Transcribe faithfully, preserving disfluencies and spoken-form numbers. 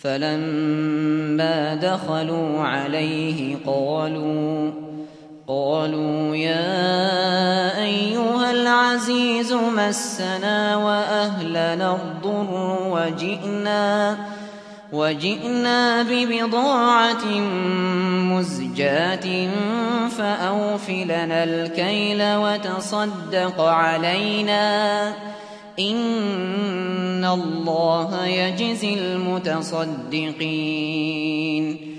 فلما دخلوا عليه قالوا قالوا يا أيها العزيز مسنا وأهلنا الضر وجئنا وجئنا ببضاعة مزجاة فأوف لنا الكيل وتصدق علينا إن الله يجزي المتصدقين